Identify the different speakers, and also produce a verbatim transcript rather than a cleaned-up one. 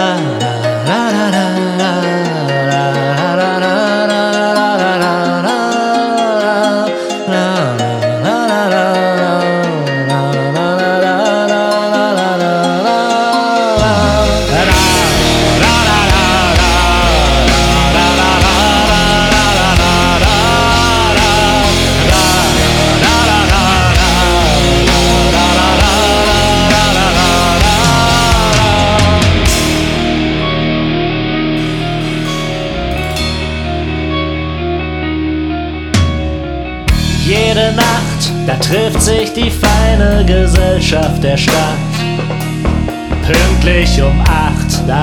Speaker 1: Jede Nacht, da trifft sich die feine Gesellschaft der Stadt. Pünktlich um acht, da